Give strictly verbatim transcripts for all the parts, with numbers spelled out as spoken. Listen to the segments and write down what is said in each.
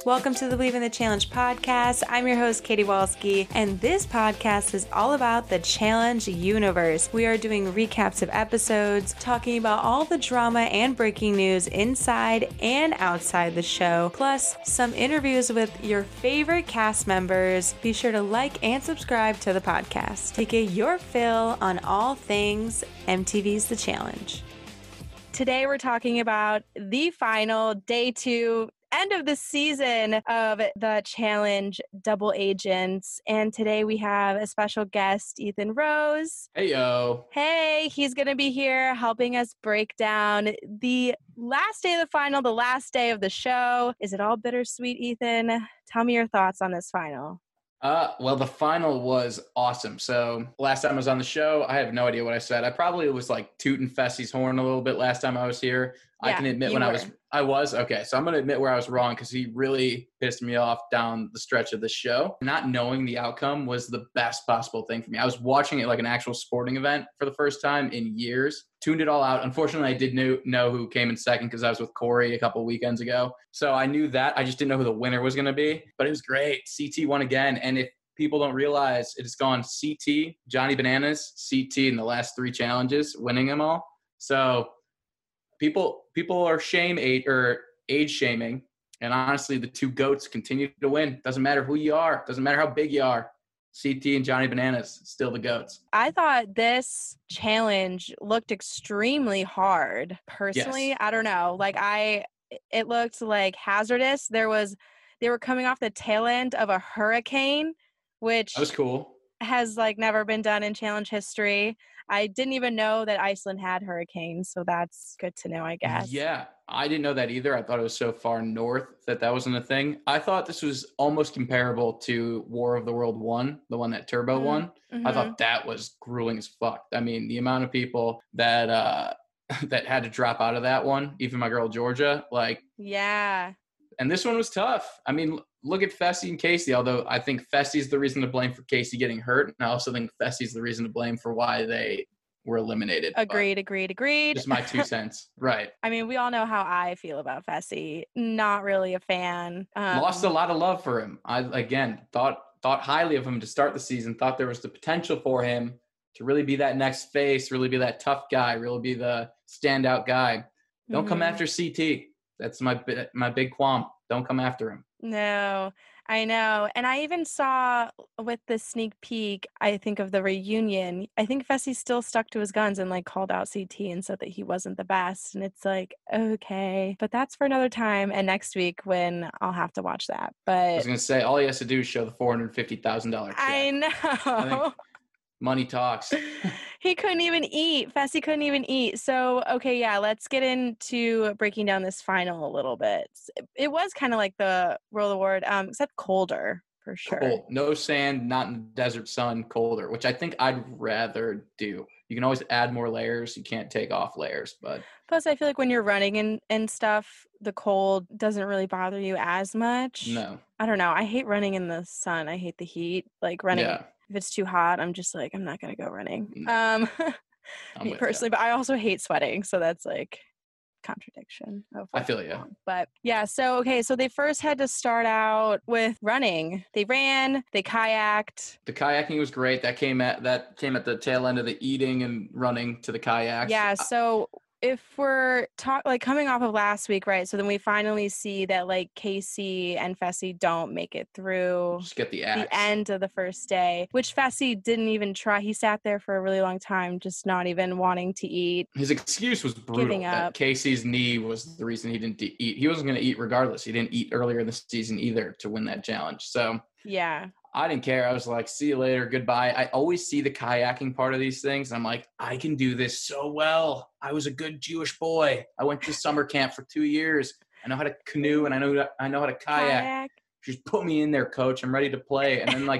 Welcome to the Believe in the Challenge podcast. I'm your host, Katie Walski, and this podcast is all about the Challenge universe. We are doing recaps of episodes, talking about all the drama and breaking news inside and outside the show, plus some interviews with your favorite cast members. Be sure to like and subscribe to the podcast to get your fill on all things M T V's The Challenge. Today we're talking about the final day two, end of the season of the Challenge Double Agents. And today we have a special guest, Ethan Rose. Hey, yo. Hey, he's going to be here helping us break down the last day of the final, the last day of the show. Is it all bittersweet, Ethan? Tell me your thoughts on this final. Uh, well, the final was awesome. So last time I was on the show, I have no idea what I said. I probably was like tooting Fessy's horn a little bit last time I was here. Yeah, I can admit when were. I was, I was, okay. So I'm going to admit where I was wrong because he really pissed me off down the stretch of the show. Not knowing the outcome was the best possible thing for me. I was watching it like an actual sporting event for the first time in years. Tuned it all out. Unfortunately, I did know, know who came in second because I was with Corey a couple weekends ago. So I knew that. I just didn't know who the winner was going to be. But it was great. C T won again. And if people don't realize, it has gone C T, Johnny Bananas, C T in the last three challenges, winning them all. So people people are shame age or age shaming. And honestly, the two GOATs continue to win. Doesn't matter who you are. Doesn't matter how big you are. C T and Johnny Bananas, still the GOATs. I thought this challenge looked extremely hard. Personally, Yes. I don't know. Like I, it looked like hazardous. There was, they were coming off the tail end of a hurricane, which That was cool. has like never been done in challenge history. I didn't even know that Iceland had hurricanes, so that's good to know, I guess. Yeah, I didn't know that either. I thought it was so far north that that wasn't a thing. I thought this was almost comparable to War of the World One, the one that Turbo Mm-hmm. won. Mm-hmm. I thought that was grueling as fuck. I mean, the amount of people that uh, that had to drop out of that one, even my girl Georgia, like, Yeah. and this one was tough. I mean, look at Fessy and Casey, although I think Fessy's the reason to blame for Casey getting hurt. And I also think Fessy's the reason to blame for why they were eliminated. Agreed, agreed, agreed. Just my two cents. Right. I mean, we all know how I feel about Fessy. Not really a fan. Um, Lost a lot of love for him. I, again, thought thought highly of him to start the season, thought there was the potential for him to really be that next face, really be that tough guy, really be the standout guy. Don't Mhm. come after C T. That's my bi- my big qualm. Don't come after him. No, I know. And I even saw with the sneak peek, I think of the reunion, I think Fessy still stuck to his guns and like called out C T and said that he wasn't the best. And it's like, okay, but that's for another time. And next week when I'll have to watch that. I was But going to say, all he has to do is show the four hundred fifty thousand dollars check. I know. I think money talks. He couldn't even eat. Fessy couldn't even eat. So, okay, yeah, let's get into breaking down this final a little bit. It was kind of like the World Award, um, except colder for sure. Cold. No sand, not in the desert sun, colder, which I think I'd rather do. You can always add more layers. You can't take off layers, but Plus, I feel like when you're running and, and stuff, the cold doesn't really bother you as much. no. I don't know. I hate running in the sun. I hate the heat. Like running, Yeah. if it's too hot, I'm just like, I'm not going to go running. Mm. Um, I'm me with personally, but I also hate sweating. So that's like contradiction. Of I what's feel going you. on. But yeah, so okay, so they first had to start out with running. They ran, they kayaked. The kayaking was great. That came at that came at the tail end of the eating and running to the kayaks. Yeah, I- so if we're talk like coming off of last week, right? So then we finally see that like Casey and Fessy don't make it through just get the axe. the end of the first day, which Fessy didn't even try. He sat there for a really long time, just not even wanting to eat. His excuse was brutal. Giving that up. Casey's knee was the reason he didn't eat. He wasn't going to eat regardless. He didn't eat earlier in the season either to win that challenge. So Yeah. I didn't care. I was like, see you later. Goodbye. I always see the kayaking part of these things. And I'm like, I can do this so well. I was a good Jewish boy. I went to summer camp for two years. I know how to canoe and I know I know how to kayak. Kayak. Just put me in there, coach. I'm ready to play. And then like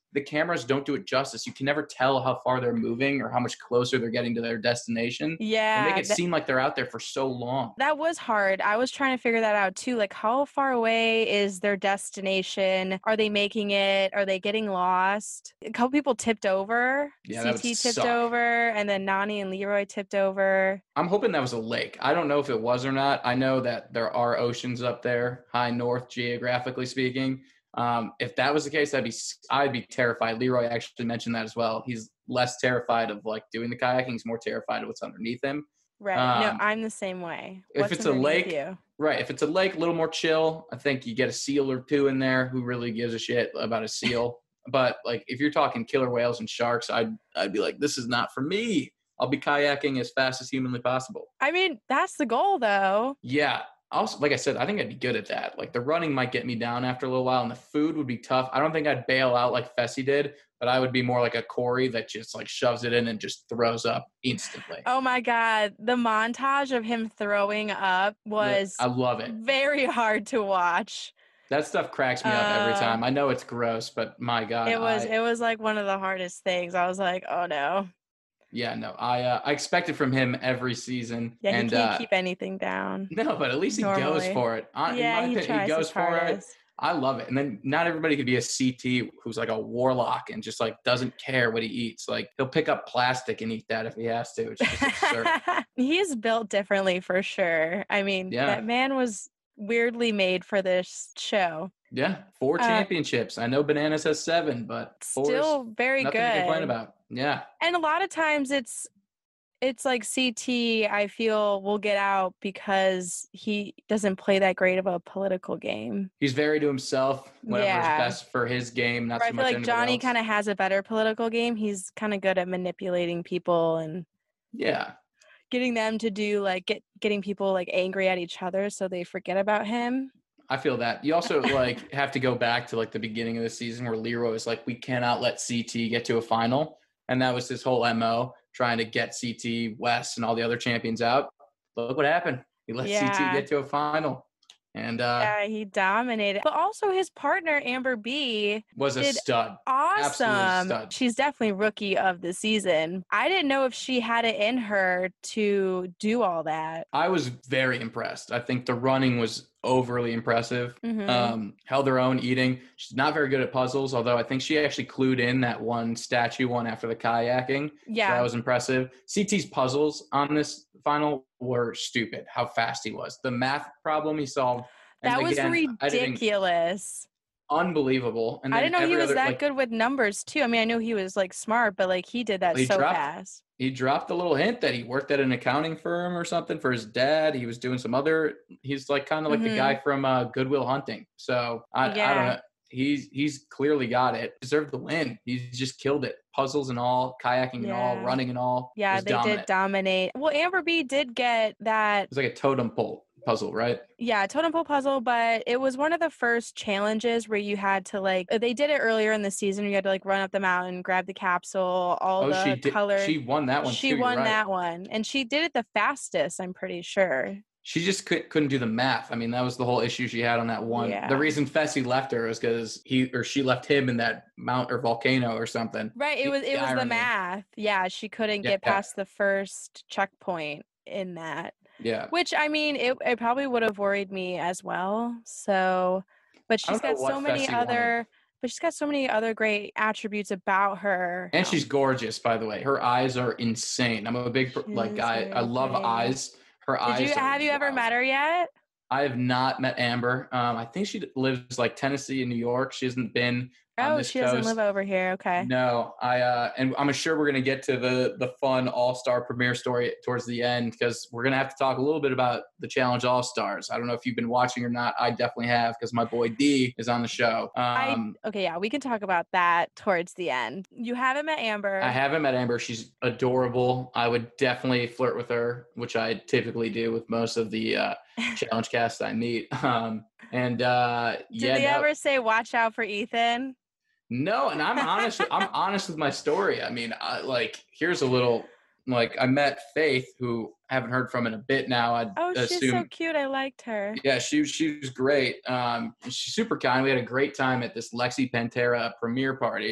the cameras don't do it justice. You can never tell how far they're moving or how much closer they're getting to their destination. Yeah. They make it that- seem like they're out there for so long. That was hard. I was trying to figure that out too. Like, how far away is their destination? Are they making it? Are they getting lost? A couple people tipped over. Yeah, that would C T tipped suck. over, and then Nani and Leroy tipped over. I'm hoping that was a lake. I don't know if it was or not. I know that there are oceans up there, high north, geographically speaking. Um, if that was the case, I'd be I'd be terrified. Leroy actually mentioned that as well. He's less terrified of like doing the kayaking. He's more terrified of what's underneath him. Right. Um, no, I'm the same way. if What's it's a underneath lake, you? Right. If it's a lake, a little more chill. I think you get a seal or two in there who really gives a shit about a seal. But like if you're talking killer whales and sharks, I'd I'd be like, this is not for me. I'll be kayaking as fast as humanly possible. I mean, that's the goal, though. Yeah. Also, like I said, I think I'd be good at that. Like the running might get me down after a little while, and the food would be tough. I don't think I'd bail out like Fessy did, but I would be more like a Corey that just like shoves it in and just throws up instantly. Oh my God. The montage of him throwing up was I love it. very hard to watch. That stuff cracks me up every Uh, time. I know it's gross, but my God. It was I, it was like one of the hardest things. I was like, oh no. yeah, no, I uh, I expect it from him every season. Yeah, and, he can't uh, keep anything down. No, but at least he goes Normally. for it. I, Yeah, in he my opinion, tries he goes his for it. hardest. I love it. And then not everybody could be a C T who's like a warlock and just like doesn't care what he eats. Like he'll pick up plastic and eat that if he has to. It's just absurd. He's built differently for sure. I mean, Yeah. that man was weirdly made for this show. Yeah, four Uh, championships. I know Bananas has seven, but four Still is very nothing good. to complain about. Yeah. And a lot of times it's it's like C T, I feel, will get out because he doesn't play that great of a political game. He's very to himself, whatever's Yeah. best for his game, not Where so I feel much like anybody Johnny else. kind of has a better political game. He's kind of good at manipulating people and Yeah. getting them to do like get getting people like angry at each other so they forget about him. I feel that. You also like have to go back to like the beginning of the season where Leroy was like, we cannot let C T get to a final. And that was his whole M O, trying to get C T, West, and all the other champions out. Look what happened. He let Yeah. C T get to a final. And uh, Yeah, he dominated. But also his partner, Amber B, was a did stud. Absolute awesome. stud. She's definitely rookie of the season. I didn't know if she had it in her to do all that. I was very impressed. I think the running was overly impressive. Mhm. Um, held her own eating. She's not very good at puzzles, although I think she actually clued in that one statue one after the kayaking. So Yeah. that was impressive. C T's puzzles on this final were stupid, how fast he was. The math problem he solved. and That was again, I didn't- ridiculous. Unbelievable. And I then didn't know he every was other, that like, good with numbers too. I mean, I knew he was like smart, but like he did that He so dropped- fast. He dropped a little hint that he worked at an accounting firm or something for his dad. He was doing some other, he's like kind of like Mhm. the guy from uh, Goodwill Hunting. So I, I Yeah. don't know. He's he's clearly got it. Deserved the win. He's just killed it. Puzzles and all, kayaking and all, Yeah. running and all. It Yeah, was they dominant. did dominate. Well, Amber B did get that, It was like a totem pole puzzle, right? yeah, totem pole puzzle, but it was one of the first challenges where you had to like, they did it earlier in the season. You had to like run up the mountain, grab the capsule, all Oh, the she did. color. She won that one She too. you're won right. that one, and she did it the fastest, I'm pretty sure. She just could, couldn't do the math. I mean, that was the whole issue she had on that one. Yeah. The reason Fessy left her was because he or she left him in that mount or volcano or something. Right, it The- was it the was the irony. math. Yeah, she couldn't get Yeah. past the first checkpoint in that. Yeah. Which I mean, it it probably would have worried me as well. So, but I she's don't know got what so many Fessy wanted. other, but she's got so many other great attributes about her. And she's gorgeous, by the way. Her eyes are insane. I'm a big She like is guy. very I love pretty. eyes. Her Did eyes. you are have you ever wild. met her yet? I have not met Amber. Um, I think she lives like Tennessee and New York. She hasn't been on Oh, this she coast. doesn't live over here. Okay. No, I uh, and I'm sure we're gonna get to the the fun All Star premiere story towards the end because we're gonna have to talk a little bit about the Challenge All Stars. I don't know if you've been watching or not. I definitely have because my boy D is on the show. Um, Okay, yeah, we can talk about that towards the end. You haven't met Amber. I haven't met Amber. She's adorable. I would definitely flirt with her, which I typically do with most of the uh, challenge casts I meet. Um, and uh, Did yeah, they no, ever say watch out for Ethan? no, and I'm honest. I'm honest with my story. I mean, I, like, here's a little. Like, I met Faith, who I haven't heard from in a bit now. I'd Oh, she's assume. so cute. I liked her. Yeah, she she was great. Um, she's super kind. We had a great time at this Lexi Pantera premiere party.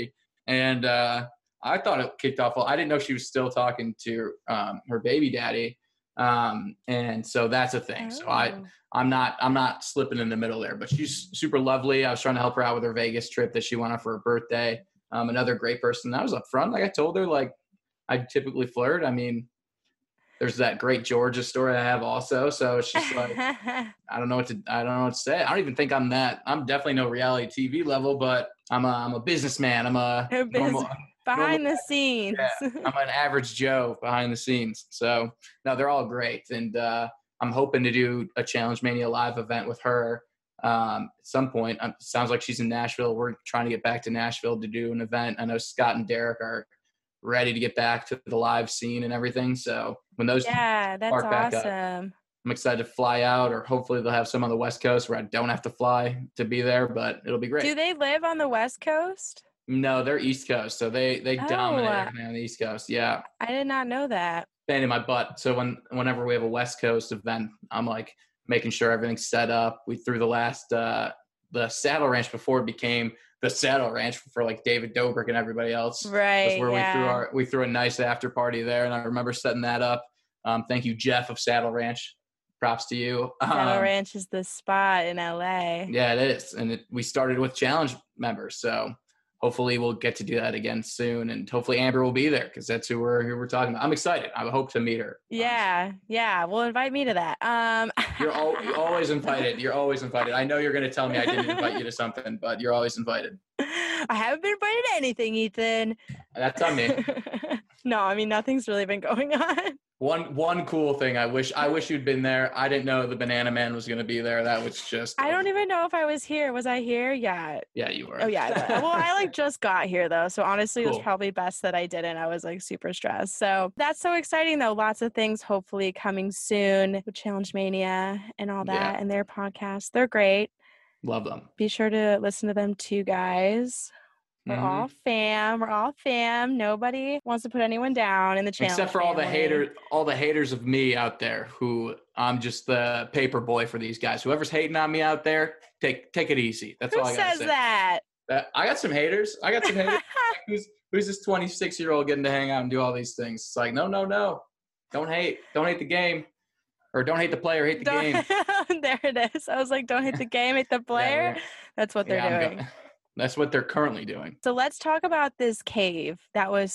And uh, I thought it kicked off well. I didn't know she was still talking to um, her baby daddy. Um, and so that's a thing. Oh. So I, I'm not, I'm not slipping in the middle there, but she's super lovely. I was trying to help her out with her Vegas trip that she went on for her birthday. Um, another great person. I was up front. Like I told her, like I typically flirt. I mean, there's that great Georgia story I have also. So it's just like, I don't know what to, I don't know what to say. I don't even think I'm that, I'm definitely no reality T V level, but I'm a, I'm a businessman. I'm a normal, behind normal, the scenes. Yeah, I'm an average Joe behind the scenes. So no, they're all great. And uh, I'm hoping to do a Challenge Mania live event with her um, at some point. Um, sounds like she's in Nashville. We're trying to get back to Nashville to do an event. I know Scott and Derek are ready to get back to the live scene and everything. So when those yeah, that's back awesome. Up, I'm excited to fly out, or hopefully they'll have some on the West Coast where I don't have to fly to be there, but it'll be great. Do they live on the West Coast? No, they're East Coast. So they, they Oh, dominate everything on the East Coast. Yeah. I did not know that. Pain in my butt. So when, whenever we have a West Coast event, I'm like making sure everything's set up. We threw the last, uh, the Saddle Ranch before it became the Saddle Ranch for like David Dobrik and everybody else. Right. That's where yeah. we threw our, we threw a nice after party there. And I remember setting that up. Um, thank you, Jeff of Saddle Ranch. Props to you. Saddle um, Ranch is the spot in L A. Yeah, it is. And it, we started with challenge members. So hopefully we'll get to do that again soon. And hopefully Amber will be there because that's who we're, who we're talking about. I'm excited. I hope to meet her. Yeah. Honestly. Yeah. Well, invite me to that. Um, you're, al- you're always invited. You're always invited. I know you're going to tell me I didn't invite you to something, but you're always invited. I haven't been invited to anything, Ethan. That's on me. No, I mean, nothing's really been going on. One one cool thing. I wish I wish you'd been there. I didn't know the Banana Man was going to be there. That was just. I don't even know if I was here. Was I here? Yeah. Yeah, you were. Oh yeah. Well, I like just got here though, so honestly, cool. It was probably best that I didn't. I was like super stressed. So that's so exciting though. Lots of things hopefully coming soon with Challenge Mania and all that, yeah. And their podcasts. They're great. Love them. Be sure to listen to them too, guys. We're mm-hmm. all fam. We're all fam. Nobody wants to put anyone down in the challenge. Except for family. all the haters, all the haters of me out there who I'm just the paper boy for these guys. Whoever's hating on me out there, take take it easy. That's Who all I gotta says say. that? Uh, I got some haters. I got some haters. who's who's this twenty-six year old getting to hang out and do all these things? It's like, no, no, no. Don't hate. Don't hate the game. Or don't hate the player, hate the don't, game. There it is. I was like, don't hate the game, hate the player. Yeah, That's what they're yeah, doing. Go- That's what they're currently doing. So let's talk about this cave. That was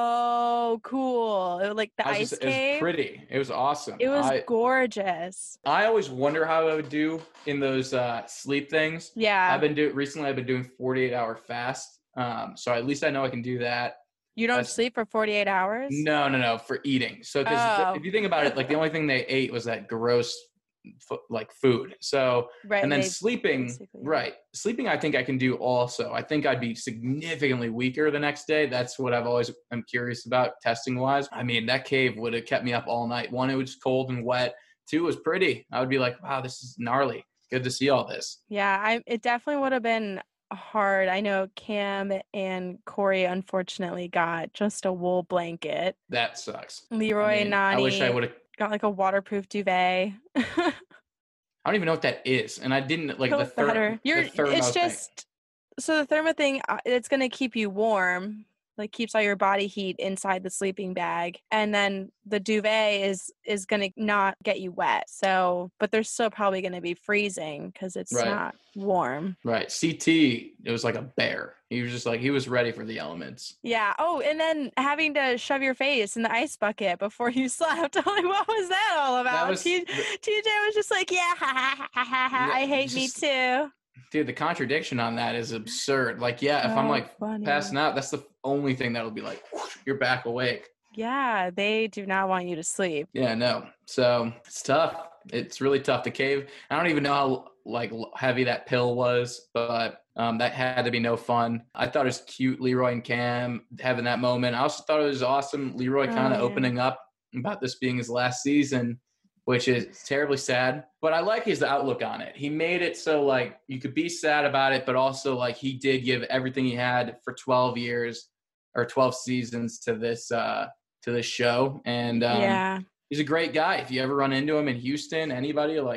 so cool. It was like the ice just, cave. It was pretty. It was awesome. It was I, gorgeous. I always wonder how I would do in those uh, sleep things. Yeah. I've been doing recently. I've been doing forty-eight hour fast. Um, so at least I know I can do that. You don't That's, sleep for forty-eight hours? No, no, no. For eating. So because oh. if you think about it, like the only thing they ate was that gross like food. So, right, and then sleeping, basically. right. Sleeping, I think I can do also. I think I'd be significantly weaker the next day. That's what I've always, I'm curious about testing wise. I mean, that cave would have kept me up all night. One, it was cold and wet. Two, it was pretty. I would be like, wow, this is gnarly. Good to see all this. Yeah, I, it definitely would have been hard. I know Cam and Corey unfortunately got just a wool blanket. That sucks. Leroy I mean, and Nani. I wish I would have got like a waterproof duvet. I don't even know what that is, and I didn't like the, ther- You're, the thermo. It's just thing. So the thermo thing. It's gonna keep you warm, like keeps all your body heat inside the sleeping bag, and then the duvet is is gonna not get you wet. So, but they're still probably gonna be freezing because it's right. not warm. Right. C T. It was like a bear. He was just like he was ready for the elements. Yeah. Oh, and then having to shove your face in the ice bucket before you slept. I'm like, what was that all about? That was, T- the, T J was just like, yeah, ha, ha, ha, ha, ha. Yeah, I hate just, me too. Dude, the contradiction on that is absurd. Like, yeah, if oh, I'm like funny. passing out, that's the only thing that'll be like, whoosh, you're back awake. Yeah, they do not want you to sleep. Yeah, no. So it's tough. It's really tough. The cave. I don't even know how like heavy that pill was, but um, that had to be no fun. I thought it was cute, Leroy and Cam having that moment. I also thought it was awesome, Leroy kind of oh, yeah. opening up about this being his last season, which is terribly sad. But I like his outlook on it. He made it so like you could be sad about it, but also like he did give everything he had for twelve years or twelve seasons to this uh, to this show, and um, yeah. he's a great guy. If you ever run into him in Houston, anybody, like,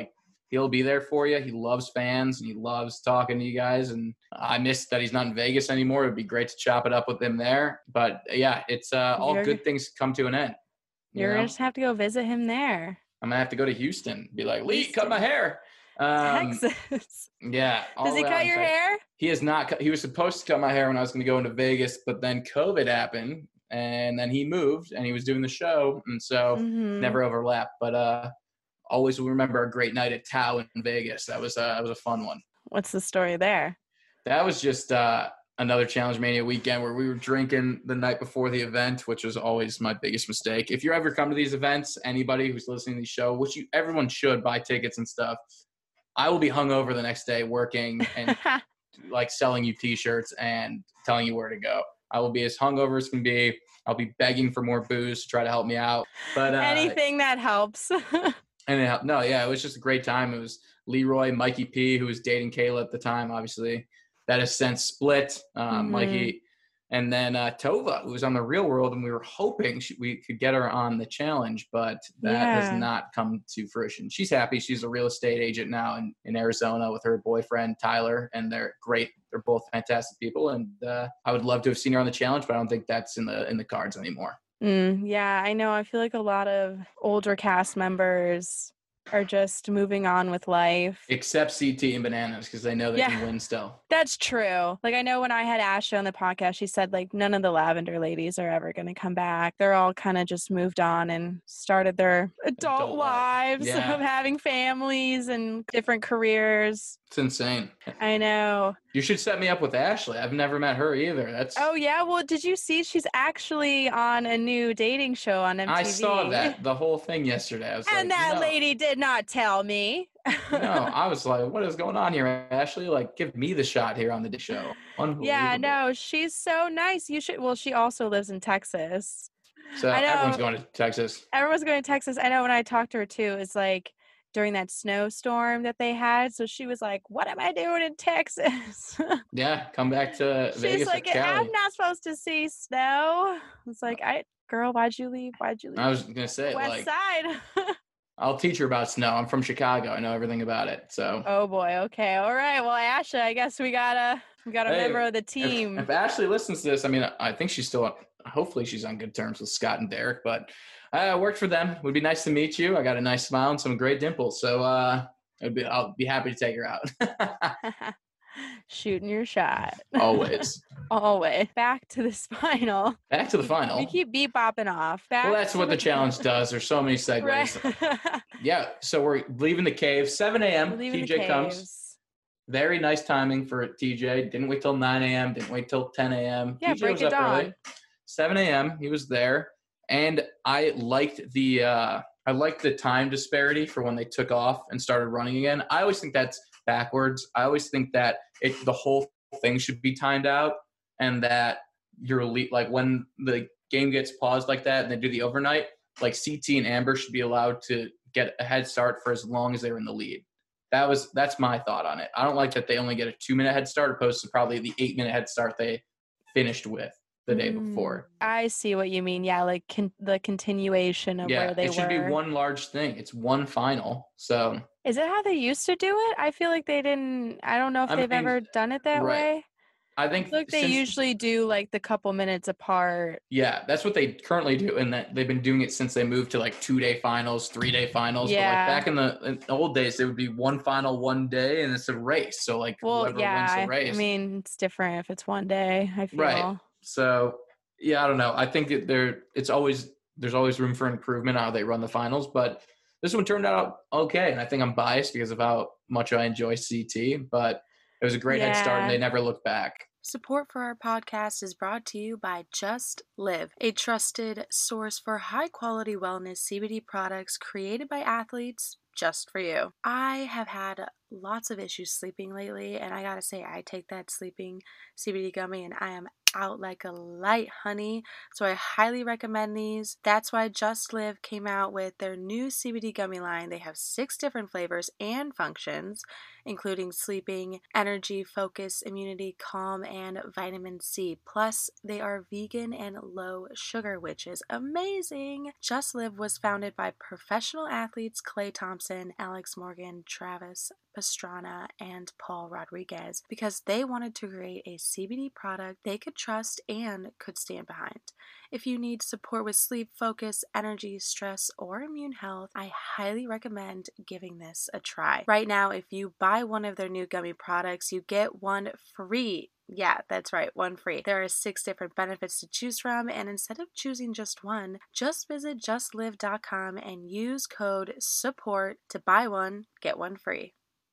he'll be there for you. He loves fans and he loves talking to you guys. And I miss that he's not in Vegas anymore. It'd be great to chop it up with him there. But yeah, it's uh, all You're- good things come to an end. You You're know? gonna just have to go visit him there. I'm gonna have to go to Houston. Be like, Lee, Houston. cut my hair. Um, Texas. Yeah. all Does he around cut your Texas. hair? He is not. cut- He was supposed to cut my hair when I was going to go into Vegas, but then COVID happened, and then he moved, and he was doing the show, and so Mhm. never overlapped. But uh, always will remember a great night at Tao in Vegas. That was uh, that was a fun one. What's the story there? That was just uh, another Challenge Mania weekend where we were drinking the night before the event, which was always my biggest mistake. If you ever come to these events, anybody who's listening to the show, which you everyone should buy tickets and stuff, I will be hungover the next day working and like selling you T-shirts and telling you where to go. I will be as hungover as can be. I'll be begging for more booze to try to help me out. But uh, anything that helps. and it helped. No, yeah, it was just a great time. It was Leroy, Mikey P, who was dating Kayla at the time, obviously. That has since split. Um, Mhm. Mikey, and then uh, Tova, who was on The Real World, and we were hoping she, we could get her on the challenge, but that Yeah. has not come to fruition. She's happy. She's a real estate agent now in, in Arizona with her boyfriend, Tyler, and they're great. They're both fantastic people, and uh, I would love to have seen her on the challenge, but I don't think that's in the in the cards anymore. Mm, yeah, I know. I feel like a lot of older cast members are just moving on with life. Except C T and Bananas, because they know they Yeah. can win still. That's true. Like, I know when I had Ashley on the podcast, she said, like, none of the Lavender ladies are ever going to come back. They're all kind of just moved on and started their adult, Adult life. lives Yeah. of having families and different careers. It's insane. I know. You should set me up with Ashley. I've never met her either. That's Oh, yeah. Well, did you see she's actually on a new dating show on M T V? I saw that the whole thing yesterday. I was And like, that no. lady did not tell me. No, I was like, what is going on here, Ashley? Like, give me the shot here on the show. Unbelievable. Yeah, no, she's so nice. You should. Well, she also lives in Texas. So I know. everyone's going to Texas. Everyone's going to Texas. I know when I talked to her too, it's like during that snowstorm that they had. So she was like, "What am I doing in Texas?" Yeah, come back to She's Vegas like, or Cali. "I'm not supposed to see snow." It's like, "I, girl, why'd you leave? Why'd you leave?" I was gonna say, West like, Side. I'll teach her about snow. I'm from Chicago. I know everything about it. So Oh boy. Okay. All right. Well, Asha, I guess we got a we got a Hey, member of the if, team. if Ashley listens to this, I mean, I think she's still. Hopefully, she's on good terms with Scott and Derek. But I worked for them. It would be nice to meet you. I got a nice smile and some great dimples. So uh, I'd be, I'll be happy to take her out. Shooting your shot. Always. Always. Back to this final. Back to the final. We keep beat bopping off. Back Well, that's to what the challenge does. There's so many segues. Right. Yeah, so we're leaving the cave. seven a.m. Leaving T the J comes. caves. Very nice timing for T J. Didn't wait till nine a.m. Didn't wait till ten a.m. Yeah, T J break was of up early. dawn. seven a.m. He was there, and I liked the uh, I liked the time disparity for when they took off and started running again. I always think that's backwards. I always think that it the whole thing should be timed out, and that you're elite. Like when the game gets paused like that, and they do the overnight, like C T and Amber should be allowed to get a head start for as long as they're in the lead. That was that's my thought on it. I don't like that they only get a two minute head start opposed to probably the eight minute head start they finished with the day Mm, before. I see what you mean. Yeah, like con- the continuation of Yeah, where they it should were. be one large thing. It's one final. So Is it how they used to do it? I feel like they didn't. I don't know if I they've mean, ever done it that right. way. I I think feel like they since- usually do like the couple minutes apart. yeah, that's what they currently do, and that they've been doing it since they moved to like two day finals, three day finals. Yeah. But like back in the, in the old days, there would be one final one day, and it's a race. So like Well, whoever yeah. wins I, the race, I mean, it's different if it's one day. I feel. Right. So yeah, I don't know. I think that there, it's always there's always room for improvement how they run the finals, but this one turned out okay, and I think I'm biased because of how much I enjoy C T, but it was a great head start, and Yeah. they never looked back. Support for our podcast is brought to you by Just Live, a trusted source for high quality wellness C B D products created by athletes just for you. I have had lots of issues sleeping lately, and I gotta say, I take that sleeping C B D gummy and I am out like a light, honey. So I highly recommend these. That's why Just Live came out with their new C B D gummy line. They have six different flavors and functions, including sleeping, energy, focus, immunity, calm, and vitamin C. Plus, they are vegan and low sugar, which is amazing. Just Live was founded by professional athletes Klay Thompson, Alex Morgan, Travis Pastrana, and Paul Rodriguez because they wanted to create a C B D product they could trust and could stand behind. If you need support with sleep, focus, energy, stress, or immune health, I highly recommend giving this a try. Right now, if you buy one of their new gummy products, you get one free. Yeah, that's right, one free. There are six different benefits to choose from, and instead of choosing just one, just visit just live dot com and use code SUPPORT to buy one, get one free.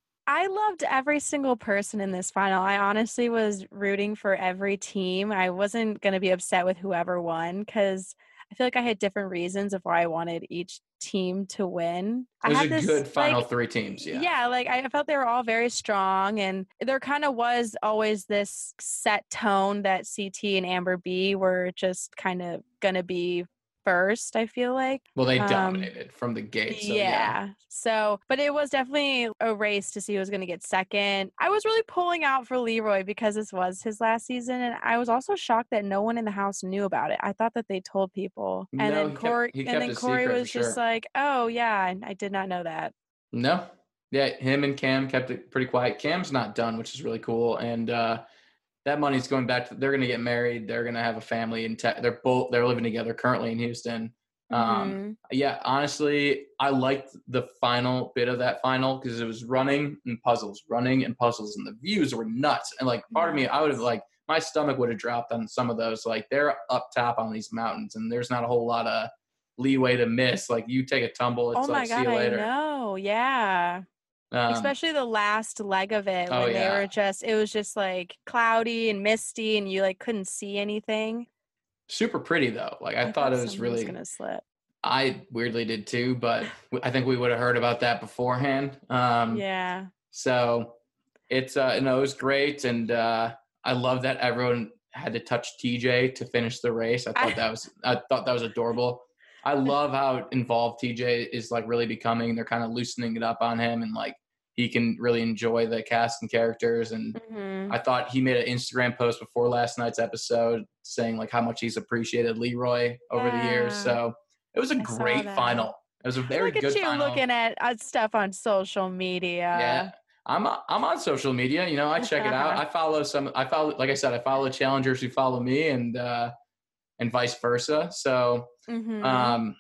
I loved every single person in this final. I honestly was rooting for every team. I wasn't going to be upset with whoever won because I feel like I had different reasons of why I wanted each team to win. It was I had a this, good final like, three teams, yeah. Yeah, like I felt they were all very strong, and there kind of was always this set tone that C T and Amber B were just kind of going to be first, I feel like. Well, they Um, dominated from the gate. So, yeah. yeah. So, but it was definitely a race to see who was going to get second. I was really pulling out for Leroy because this was his last season. And I was also shocked that no one in the house knew about it. I thought that they told people. And No, then he kept- Corey, he and kept then it Corey secret for was just sure. like, oh, yeah, I did not know that. No. Yeah, him and Cam kept it pretty quiet. Cam's not done, which is really cool. And uh, that money's going back to, they're going to get married. They're going to have a family. And te- they're both, they're living together currently in Houston. Um, Mm-hmm. yeah, honestly, I liked the final bit of that final because it was running and puzzles, running and puzzles, and the views were nuts. And like part of me, I would have like, my stomach would have dropped on some of those. Like they're up top on these mountains and there's not a whole lot of leeway to miss. Like you take a tumble, it's Oh my like, see God, you I later. know. Yeah. Um, Especially the last leg of it oh, when they yeah. were just, it was just like cloudy and misty and you like couldn't see anything. super pretty though. Like I, thought it was someone really, gonna slip. I weirdly did too, but I think we would have heard about that beforehand. Um, Yeah. So it's, uh, no, it was great. And uh, I love that everyone had to touch T J to finish the race. I thought that was, I thought that was adorable. I love how involved T J is like really becoming. They're kind of loosening it up on him and like he can really enjoy the cast and characters. And Mm-hmm. I thought he made an Instagram post before last night's episode saying like how much he's appreciated Leroy over the years. Yeah. So it was a I saw great that. final. It was a very Look at good you final. looking at uh, stuff on social media. Yeah. I'm I'm on social media, you know, I check it out. I follow some I follow like I said, I follow challengers who follow me and uh and vice versa. So Mm-hmm. um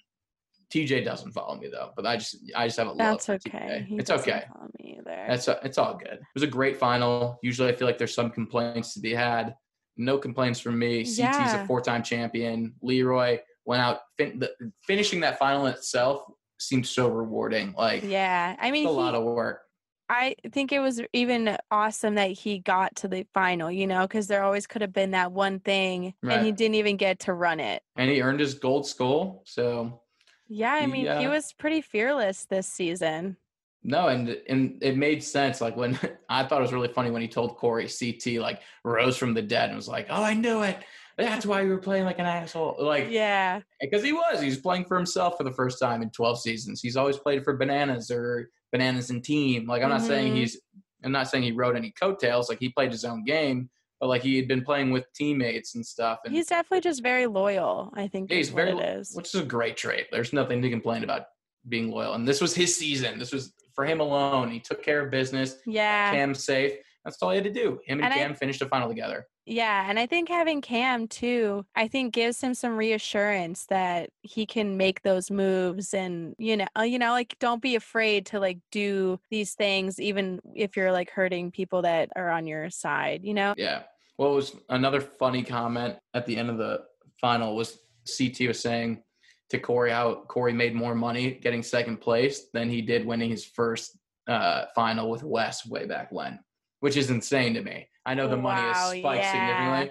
T J doesn't follow me though, but I just I just have a love That's for okay. T J. He It's doesn't okay. follow me either. That's it's all good. It was a great final. Usually I feel like there's some complaints to be had. No complaints from me. C T's Yeah. a four-time champion. Leroy went out fin- the, finishing that final itself seemed so rewarding. Like Yeah. I mean, it's a he, lot of work. I think it was even awesome that he got to the final, you know, because there always could have been that one thing and he Right. didn't even get to run it. And he earned his gold skull. So Yeah, I He, mean, he uh, was pretty fearless this season. no, and and it made sense. Like when I thought it was really funny when he told Corey C T like rose from the dead and was like, "Oh, I knew it. That's why you were playing like an asshole." Like, Yeah. because he was. He was playing for himself for the first time in twelve seasons. He's always played for Bananas or Bananas and Team. Like I'm not saying Mhm. he's. I'm not saying he rode any coattails. Like he played his own game, but like he had been playing with teammates and stuff. And He's definitely just very loyal, I think yeah, is he's what very, it is. which is a great trait. There's nothing to complain about being loyal. And this was his season. This was for him alone. He took care of business. Yeah. Cam safe. That's all he had to do. Him and, And I- Cam finished the final together. Yeah, and I think having Cam too, I think gives him some reassurance that he can make those moves and, you know, uh, you know, like don't be afraid to like do these things even if you're like hurting people that are on your side, you know? Yeah. What was another funny comment at the end of the final was C T was saying to Corey how Corey made more money getting second place than he did winning his first uh, final with Wes way back when, which is insane to me. I know the money Wow, has spiked yeah. significantly,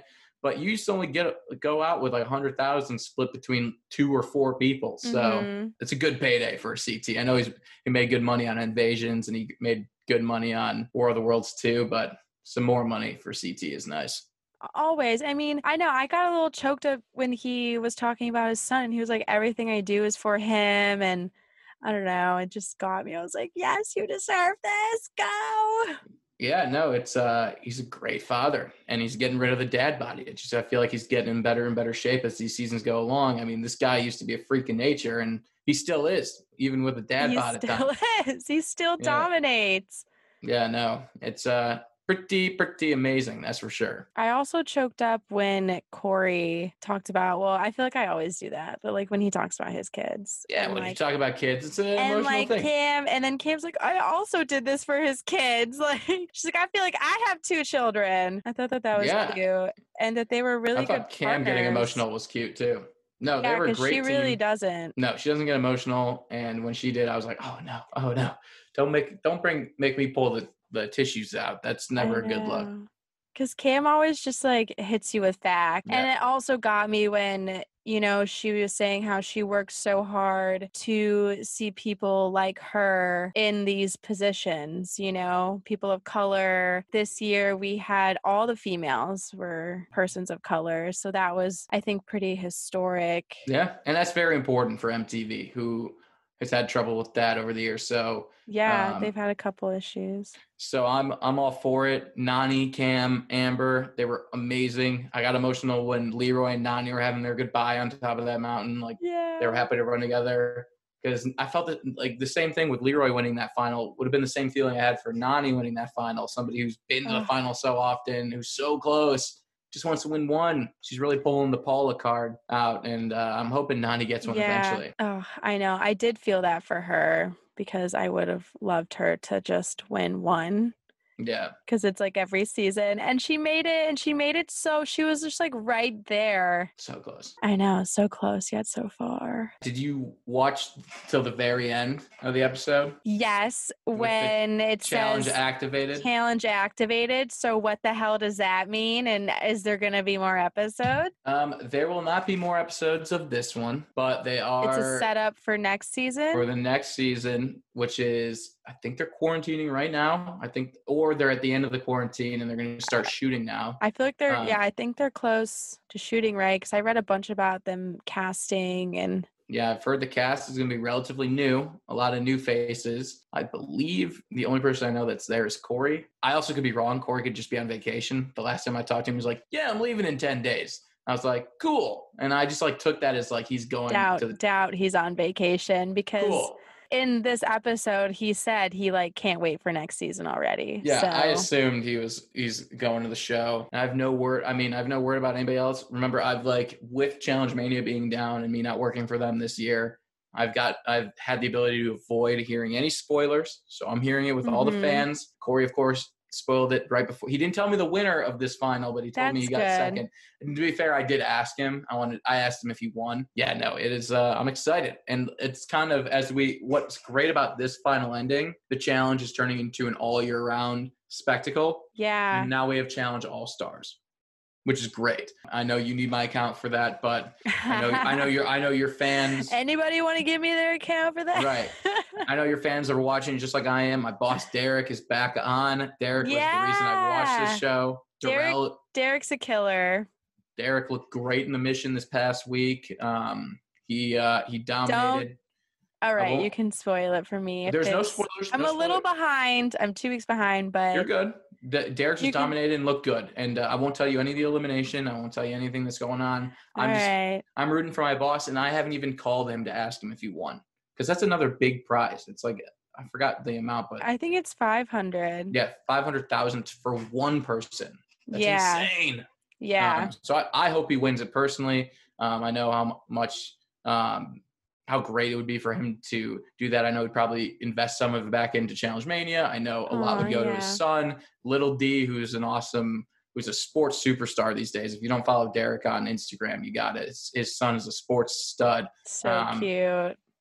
but you used to only get go out with like a hundred thousand split between two or four people. So Mm-hmm. it's a good payday for C T. I know he's he made good money on Invasions and he made good money on War of the Worlds too, but some more money for C T is nice. Always. I mean, I know I got a little choked up when he was talking about his son. He was like, everything I do is for him. And I don't know, it just got me. I was like, yes, you deserve this. Go. Yeah, no, it's uh he's a great father and he's getting rid of the dad body. It's just I feel like he's getting in better and better shape as these seasons go along. I mean, this guy used to be a freak of nature and he still is, even with the dad He bod at still times. is. He still Yeah. dominates. Yeah, no, it's uh pretty, pretty amazing, that's for sure. I also choked up when Corey talked about, well, I feel like I always do that, but like when he talks about his kids. Yeah, and when like, you talk about kids, it's an and emotional like thing. Cam, and then Cam's like, I also did this for his kids. Like, she's like, I feel like I have two children. I thought that that was Yeah. cute, and that they were really I thought good Cam getting partners. emotional was cute too. No, they Yeah, were a because great she really team. doesn't. No, she doesn't get emotional, and when she did, I was like, oh no, oh no, don't make, don't bring, make me pull the, the tissues out. That's never a good look. Because Cam always just like hits you with facts. Yeah. And it also got me when, you know, she was saying how she works so hard to see people like her in these positions, you know, people of color. This year we had all the females were persons of color. So that was, I think, pretty historic. Yeah, and that's very important for M T V, who has had trouble with that over the years. So Yeah, um, they've had a couple issues. So I'm I'm all for it. Nani, Cam, Amber, they were amazing. I got emotional when Leroy and Nani were having their goodbye on top of that mountain. Like Yeah. they were happy to run together. Because I felt that like the same thing with Leroy winning that final would have been the same feeling I had for Nani winning that final. Somebody who's been to the Ugh. final so often, who's so close, just wants to win one. She's really pulling the Paula card out, and uh, I'm hoping Nani gets one Yeah. eventually. Oh, I know. I did feel that for her because I would have loved her to just win one. Yeah. Because it's like every season. And she made it, and she made it so she was just like right there. So close. I know, so close yet so far. Did you watch till the very end of the episode? Yes, With the when it Challenge says activated? challenge activated. So what the hell does that mean? And is there going to be more episodes? Um, there will not be more episodes of this one, but they are It's a setup for next season. for the next season, which is I think they're quarantining right now. I think, or they're at the end of the quarantine and they're going to start shooting now. I feel like they're, Um, yeah, I think they're close to shooting, right? Because I read a bunch about them casting and. Yeah, I've heard the cast is going to be relatively new, a lot of new faces. I believe the only person I know that's there is Corey. I also could be wrong. Corey could just be on vacation. The last time I talked to him, he was like, yeah, I'm leaving in ten days. I was like, cool. And I just like took that as like he's going Doubt, to the doubt he's on vacation because cool. in this episode he said he like can't wait for next season already. Yeah, so. I assumed he was he's going to the show. I have no word. I mean, I have no word about anybody else. Remember, I've like with Challenge Mania being down and me not working for them this year, I've got I've had the ability to avoid hearing any spoilers. So I'm hearing it with all the Mhm. fans. Corey, of course, spoiled it right before. He didn't tell me the winner of this final, but he told me he That's got good. second. And to be fair, I did ask him. I wanted I asked him if he won. Yeah, no, it is uh, I'm excited. And it's kind of as we what's great about this final ending, the challenge is turning into an all year round spectacle. Yeah. And now we have Challenge All Stars, which is great. I know you need my account for that, but I know I know your I know your fans. Anybody want to give me their account for that? Right. I know your fans are watching just like I am. My boss Derek is back on. Derek was the reason I watched Yeah. this show. Derek- Darrell, Derek's a killer. Derek looked great in the mission this past week. Um, he uh, he dominated. All right, won't- you can spoil it for me. if There's no it's- spoilers. I'm no a little spoilers. behind. I'm two weeks behind, but You're good. D- Derek You just can- dominated and looked good. And uh, I won't tell you any of the elimination. I won't tell you anything that's going on. all I'm just right. I'm rooting for my boss, and I haven't even called him to ask him if he won because that's another big prize. It's like I forgot the amount, but I think it's five hundred. yeah, five hundred thousand for one person. That's Yeah. insane. Yeah. Um, so I, I hope he wins it personally. Um, I know how mu- much um, how great it would be for him to do that. I know he'd probably invest some of it back into Challenge Mania. I know a lot would Aw, go to yeah. his son, Little D, who's an awesome, who's a sports superstar these days. If you don't follow Derek on Instagram, you got it. His, his son is a sports stud. So um, cute.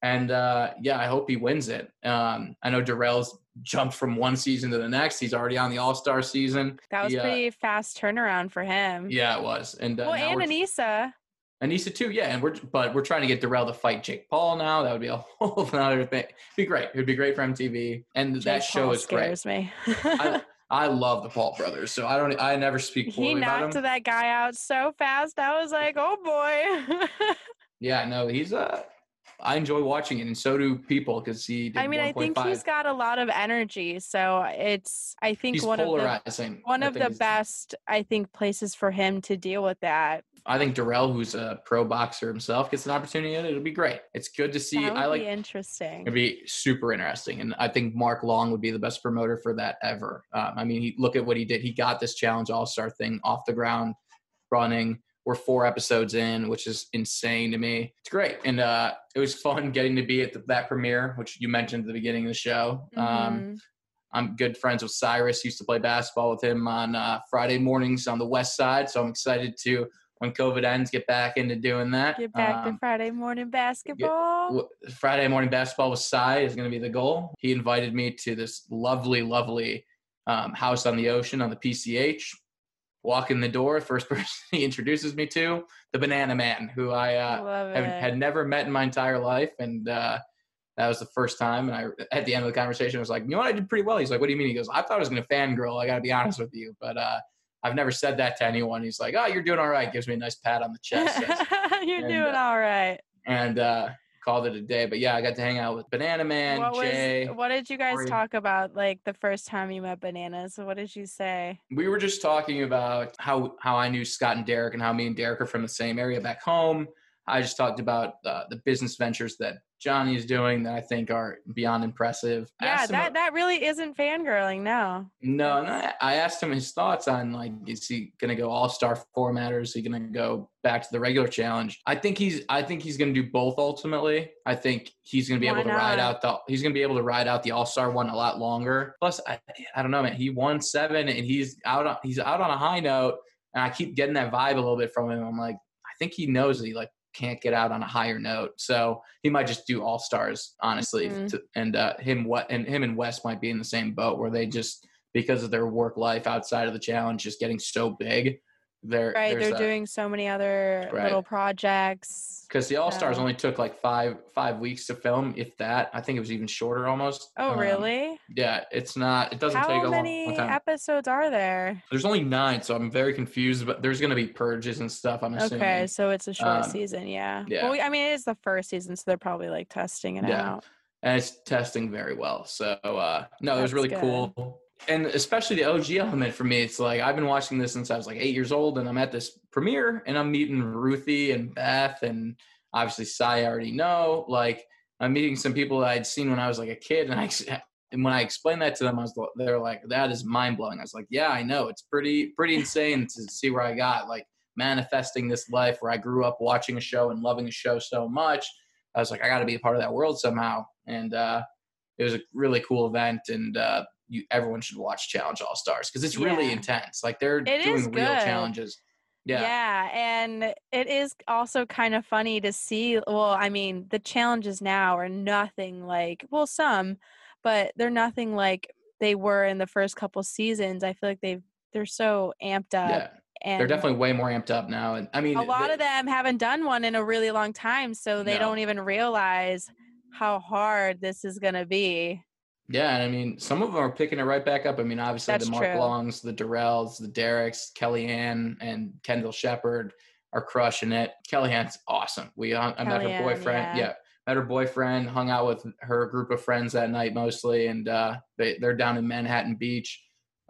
And uh, yeah, I hope he wins it. Um, I know Darrell's jumped from one season to the next. He's already on the All-Star season. That was he, pretty uh, fast turnaround for him. Yeah, it was. And uh, well, now and we're, Anissa. Anissa too, yeah. And we're but we're trying to get Darrell to fight Jake Paul now. That would be a whole other thing. It'd be great. It would be great for M T V. And Jake that show Paul is great. scares me. I, I love the Paul brothers, so I don't. I never speak poorly he about knocked him. that guy out so fast. I was like, oh boy. Yeah, no, he's uh I enjoy watching it, and so do people because he did I mean, I think he's got a lot of energy. So it's, I think he's one polarizing. of the one I of the is, best, I think, places for him to deal with that. I think Darrell, who's a pro boxer himself, gets an opportunity in it. It'll be great. It's good to see. That would I like be interesting. It'd be super interesting, and I think Mark Long would be the best promoter for that ever. Um, I mean, he, look at what he did. He got this Challenge All-Star thing off the ground, running. We're four episodes in, which is insane to me. It's great. And uh, it was fun getting to be at the, that premiere, which you mentioned at the beginning of the show. Mm-hmm. Um, I'm good friends with Cyrus. Used to play basketball with him on uh, Friday mornings on the West Side. So I'm excited to, when COVID ends, get back into doing that. Get back um, to Friday morning basketball. Get, Friday morning basketball with Cy is going to be the goal. He invited me to this lovely, lovely um, house on the ocean on the P C H. Walk in the door, first person he introduces me to, the Banana Man, who I uh, have, had never met in my entire life. And uh, that was the first time. And I, at the end of the conversation, I was like, you know what, I did pretty well. He's like, what do you mean? He goes, I thought I was going to fangirl. I got to be honest with you. But uh, I've never said that to anyone. He's like, oh, you're doing all right. Gives me a nice pat on the chest. You're and, doing uh, all right. And uh, called it a day. But yeah, I got to hang out with Banana Man, what Jay. Was, what did you guys Corey. talk about, like, the first time you met Bananas? What did you say? We were just talking about how, how I knew Scott and Derek and how me and Derek are from the same area back home. I just talked about uh, the business ventures that Johnny is doing that I think are beyond impressive. Yeah, that, him, that really isn't fangirling, no. No, no. I asked him his thoughts on, like, is he going to go all-star format or is he going to go back to the regular challenge? I think he's I think he's going to do both ultimately. I think he's going to be Why able to not? ride out the he's going to be able to ride out the all-star one a lot longer. Plus, I, I don't know, man. He won seven and he's out on, he's out on a high note, and I keep getting that vibe a little bit from him. I'm like, I think he knows that he like can't get out on a higher note, so he might just do all stars, honestly. Mm-hmm. To, and uh, him what and him and Wes might be in the same boat where they just, because of their work life outside of the challenge, just getting so big. They're right. They're a, doing so many other right. little projects. Because the All Stars so. only took like five five weeks to film, if that. I think it was even shorter almost. Oh, um, really? Yeah, it's not. It doesn't How take a long, many long time. episodes are there? There's only nine, so I'm very confused. But there's going to be purges and stuff, I'm assuming. Okay, so it's a short um, season, yeah. Yeah. Well, I mean, it is the first season, so they're probably like testing it yeah. out. And it's testing very well. So uh, no, it was That's really good. cool. And especially the O G element for me, it's like I've been watching this since I was like eight years old, and I'm at this premiere, and I'm meeting Ruthie and Beth, and obviously Cy I already know. Like I'm meeting some people that I'd seen when I was like a kid, and I and when I explained that to them, I was they're like, that is mind blowing. I was like, yeah, I know, it's pretty pretty insane to see where I got, like manifesting this life where I grew up watching a show and loving a show so much. I was like, I got to be a part of that world somehow, and uh, it was a really cool event, and. Uh, You, everyone should watch Challenge All Stars because it's really Yeah. intense. Like they're It doing is real good. challenges. Yeah. Yeah, and it is also kind of funny to see. Well, I mean, the challenges now are nothing like, well, some, but they're nothing like they were in the first couple seasons. I feel like they've they're so amped up. Yeah. And they're definitely way more amped up now. And I mean, a lot they, of them haven't done one in a really long time, so they No. don't even realize how hard this is going to be. Yeah, and I mean, some of them are picking it right back up. I mean, obviously That's the Mark true. Longs, the Darrells, the Derricks, Kellyanne, and Kendall Shepard are crushing it. Kellyanne's awesome. We uh, I met her Kellyanne, boyfriend. yeah. Yeah, met her boyfriend. Hung out with her group of friends that night mostly, and uh, they they're down in Manhattan Beach.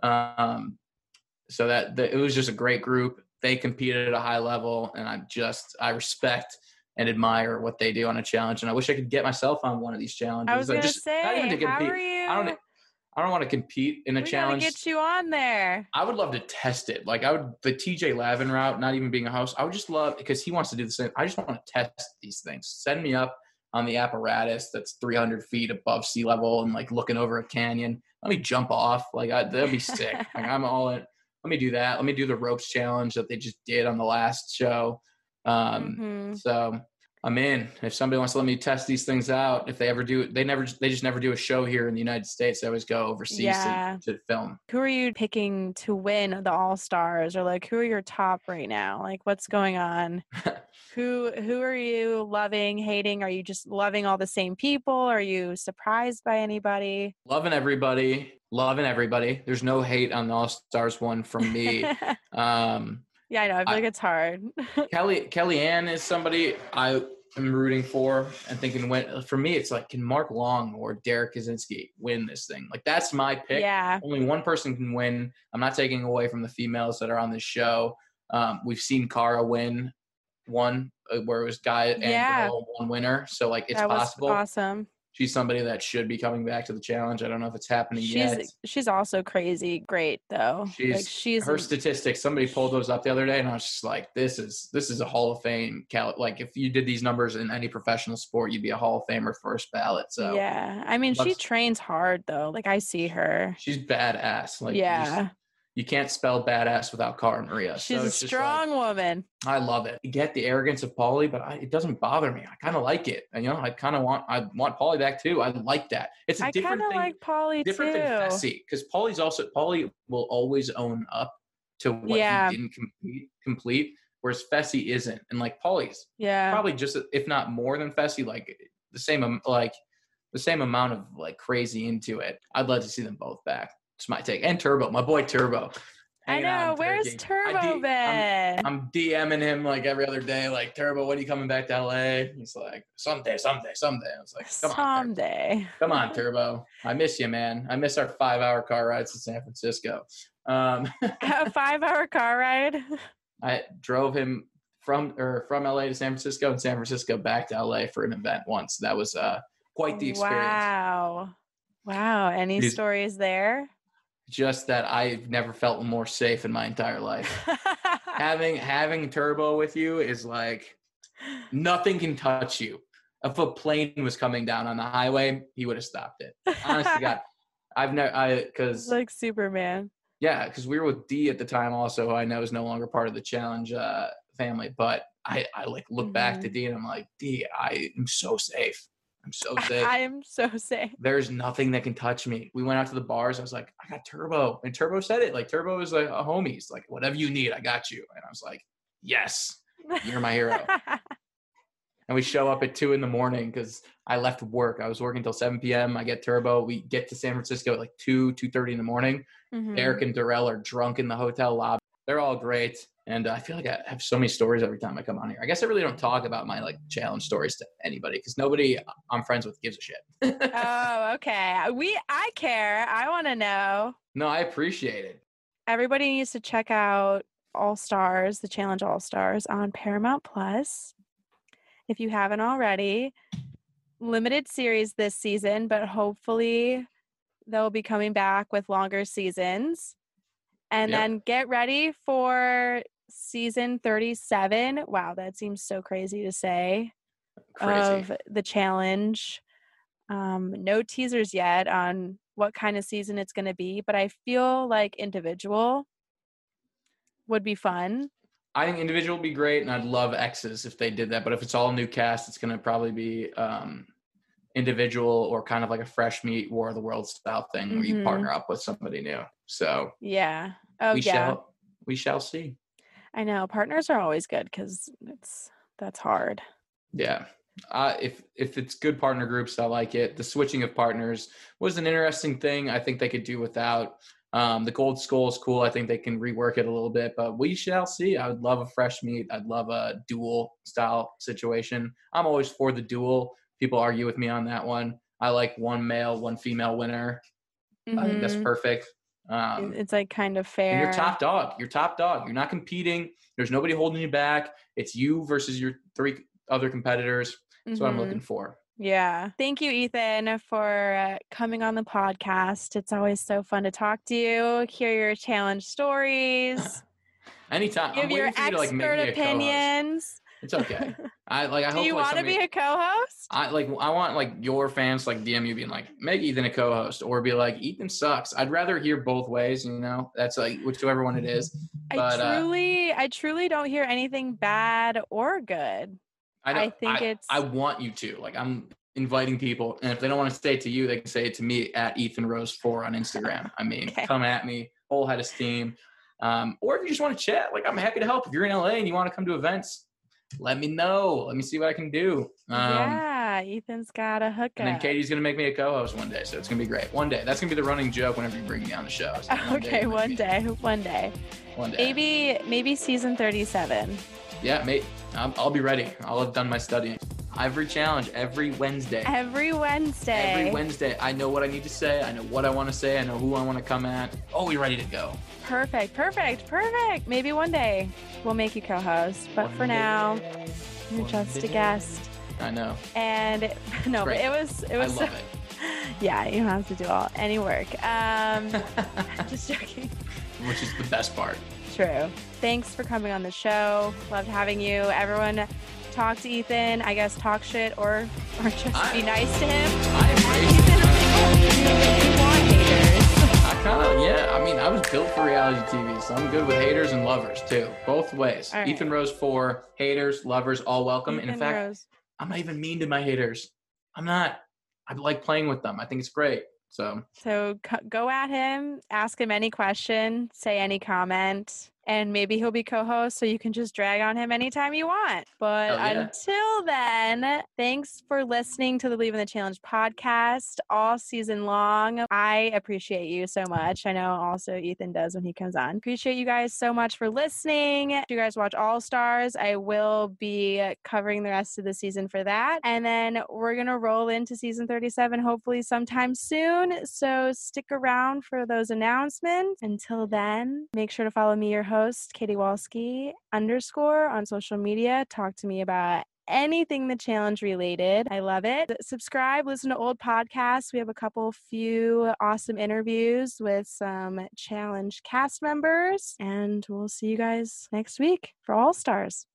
Um, so that the, it was just a great group. They competed at a high level, and I just I respect and admire what they do on a challenge. And I wish I could get myself on one of these challenges. I was going to just, not even say, to how compete. are you? I don't. I don't want to compete in a we challenge. gotta get you on there. I would love to test it. Like I would, the T J Lavin route, not even being a host. I would just love, because he wants to do the same. I just want to test these things. Send me up on the apparatus that's three hundred feet above sea level and like looking over a canyon. Let me jump off. Like I, that'd be sick. Like I'm all in. Let me do that. Let me do the ropes challenge that they just did on the last show. Um, Mhm. So I'm in. If somebody wants to let me test these things out, if they ever do, they never, they just never do a show here in the United States. They always go overseas Yeah. to, to film. Who are you picking to win the All-Stars, or like who are your top right now? Like what's going on? who who are you loving, hating? Are you just loving all the same people? Are you surprised by anybody? Loving everybody. Loving everybody. There's no hate on the All-Stars one from me. um, yeah, I know. I feel I, like it's hard. Kelly Kellyanne is somebody I am rooting for and thinking when for me it's like, can Mark Long or Derek Kaczynski win this thing? Like that's my pick. Yeah. Only one person can win. I'm not taking away from the females that are on this show. Um, we've seen Cara win one where it was guy and yeah. girl one winner. So like it's that was possible. Awesome. She's somebody that should be coming back to the challenge. I don't know if it's happening she's, yet. She's also crazy great though. She's, like she's her statistics. Somebody pulled those up the other day, and I was just like, "This is this is a Hall of Fame." Cal- like if you did these numbers in any professional sport, you'd be a Hall of Famer first ballot. So yeah, I mean, she trains hard though. Like I see her. She's badass. Like yeah. You can't spell badass without Cara Maria. She's so a strong like, woman. I love it. You get the arrogance of Paulie, but I, it doesn't bother me. I kind of like it. And, you know, I kind of want I want Paulie back too. I like that. It's a I different thing. I kind of like Paulie different too. than Fessy, because Paulie's also Paulie will always own up to what yeah. he didn't complete, complete, whereas Fessy isn't. And like Paulie's, yeah, probably just if not more than Fessy, like the same like the same amount of like crazy into it. I'd love to see them both back. It's my take. And Turbo, my boy Turbo. I know. Where's Turbo D- been? I'm, I'm DMing him like every other day, like, Turbo, when are you coming back to L A? He's like, someday, someday, someday. I was like, come someday. on. Come on, Turbo. I miss you, man. I miss our five hour car rides to San Francisco. Um, A five hour car ride? I drove him from or from L A to San Francisco and San Francisco back to L A for an event once. That was uh, quite the experience. Wow. Wow. Any He's, stories there? Just that I've never felt more safe in my entire life. having having Turbo with you is like nothing can touch you. If a plane was coming down on the highway, he would have stopped it. Honest to God, I've never I because like Superman. Yeah, because we were with D at the time, also who I know is no longer part of the challenge uh, family. But I I like look mm-hmm. back to D and I'm like, D, I am so safe. I'm so safe. I am so safe. There's nothing that can touch me. We went out to the bars. I was like, I got Turbo. And Turbo said it. Like, Turbo is like a homie. He's like, whatever you need, I got you. And I was like, yes, you're my hero. And we show up at two in the morning because I left work. I was working until seven p.m. I get Turbo. We get to San Francisco at like two, two thirty in the morning. Mm-hmm. Eric and Darrell are drunk in the hotel lobby. They're all great. And I feel like I have so many stories every time I come on here. I guess I really don't talk about my like challenge stories to anybody because nobody I'm friends with gives a shit. Oh, okay. We, I care. I want to know. No, I appreciate it. Everybody needs to check out All Stars, the Challenge All Stars on Paramount Plus. If you haven't already, limited series this season, but hopefully they'll be coming back with longer seasons. And yep. then get ready for season thirty-seven. Wow, that seems so crazy to say. Crazy. Of the challenge. Um, no teasers yet on what kind of season it's going to be, but I feel like individual would be fun. I think individual would be great, and I'd love X's if they did that. But if it's all new cast, it's going to probably be um, individual or kind of like a fresh meat War of the Worlds style thing mm-hmm. where you partner up with somebody new. So yeah. Oh, we yeah. shall we shall see. I know partners are always good because it's that's hard. Yeah. Uh, if if it's good partner groups, I like it. The switching of partners was an interesting thing. I think they could do without. Um, the Gold Skull is cool. I think they can rework it a little bit, but we shall see. I would love a fresh meat. I'd love a dual style situation. I'm always for the dual. People argue with me on that one. I like one male, one female winner. Mm-hmm. I think that's perfect. Um, it's like kind of fair. And you're top dog. You're top dog. You're not competing. There's nobody holding you back. It's you versus your three other competitors. That's mm-hmm. what I'm looking for. Yeah. Thank you, Ethan, for uh, coming on the podcast. It's always so fun to talk to you, hear your challenge stories. Anytime. Give I'm your waiting for you to like make me a opinions. co-host. It's okay. I like. I Do hope. you like, want to be a co-host? I like. I want like your fans to, like D M you being like, make Ethan a co-host, or be like, Ethan sucks. I'd rather hear both ways. You know, that's like whichever one it is. But, I truly, uh, I truly don't hear anything bad or good. I know. I think I, it's I want you to. Like, I'm inviting people, and if they don't want to say it to you, they can say it to me at Ethan Rose four on Instagram. I mean, Okay. come at me, whole head of steam. Um, or if you just want to chat, like, I'm happy to help. If you're in L A and you want to come to events, let me know. Let me see what I can do. Um, yeah, Ethan's got a hookup. And then Katie's going to make me a co-host one day, so it's going to be great. One day. That's going to be the running joke whenever you bring me on the show. So one okay, day one day, one day. One day. Maybe, maybe season thirty-seven. Yeah, mate. I'll, I'll be ready. I'll have done my studying. Every challenge, every Wednesday. Every Wednesday. Every Wednesday. I know what I need to say. I know what I want to say. I know who I want to come at. Oh, we're ready to go. Perfect, perfect, perfect. Maybe one day we'll make you co-host, but One for day. now, you're One just day. a guest. I know. And no, but great. it was, it I was. love so, it. Yeah, you don't have to do all any work. Um, just joking. Which is the best part. True. Thanks for coming on the show. Loved having you. Everyone, talk to Ethan. I guess talk shit or or just I- be nice to him. I embrace Ethan, it. you really want haters. I kind of, yeah. I mean, I was built for reality T V, so I'm good with haters and lovers too. Both ways. All right. Ethan Rose four, haters, lovers, all welcome. and in Ethan fact, Rose. I'm not even mean to my haters. I'm not. I like playing with them. I think it's great. So So c- go at him, ask him any question, say any comment, and maybe he'll be co-host so you can just drag on him anytime you want. But Hell yeah. until then, thanks for listening to the Believe in the Challenge podcast all season long. I appreciate you so much. I know also Ethan does when he comes on. Appreciate you guys so much for listening. If you guys watch All Stars, I will be covering the rest of the season for that. And then we're going to roll into season thirty-seven hopefully sometime soon. So stick around for those announcements. Until then, make sure to follow me, your host, Katie Walski underscore on social media. Talk to me about anything the challenge related. I love it. Subscribe, listen to old podcasts. We have a couple few awesome interviews with some challenge cast members. And we'll see you guys next week for All Stars.